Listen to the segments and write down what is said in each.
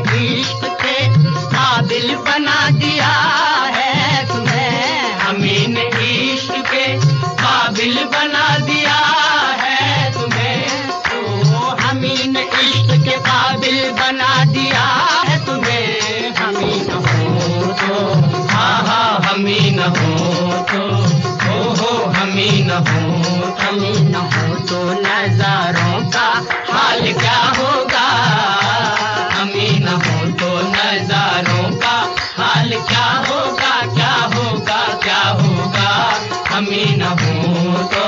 इश्क के काबिल बना दिया है तुम्हें, हमी ने इश्क के काबिल बना दिया है तुम्हें, तो हमी ने इश्क के काबिल बना दिया है तुम्हें। हमी न हो तो हाँ हाँ हमी न हो तो हो हमी न हो, हमी न हो तो नजारों का हाल क्या होगा, हमी न हो तो नजारों का हाल क्या होगा, क्या होगा क्या होगा, हमी न हो तो।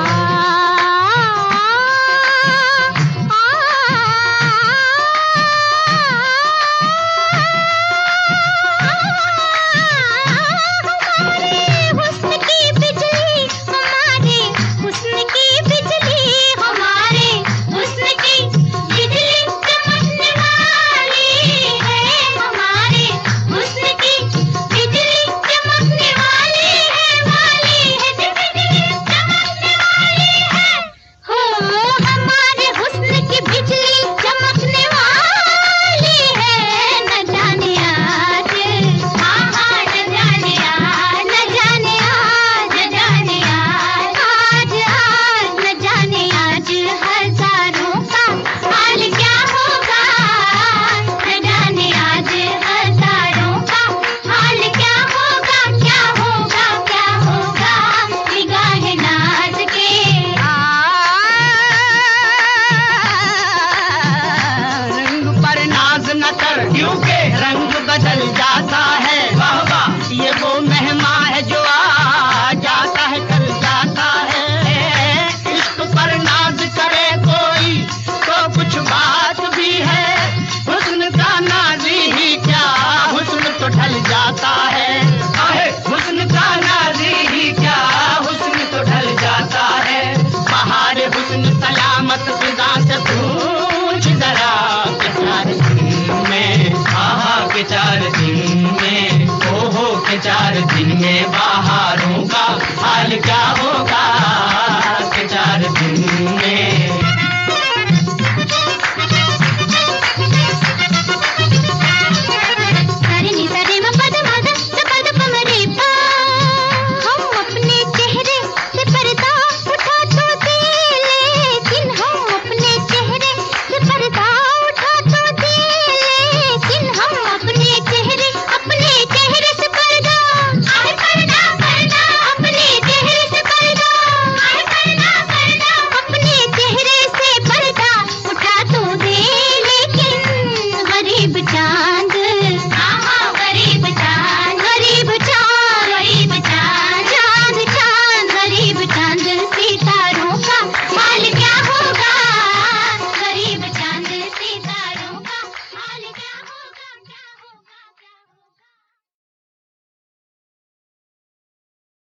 क्योंकि रंग बदल जाता है, वाह वाह ये वो मेहमान है जो आ जाता है कल जाता है। इश्क पर नाज करे कोई तो कुछ बात भी है, हुस्न का नाजी ही क्या हुस्न तो ढल जाता है, हुस्न का नाजी ही क्या हुस्न तो ढल जाता है। बहार हुस्न सलामत फिजा से पूछ जरा के 4 दिन में, ओहो के 4 दिन में बहारों का हाल क्या होगा।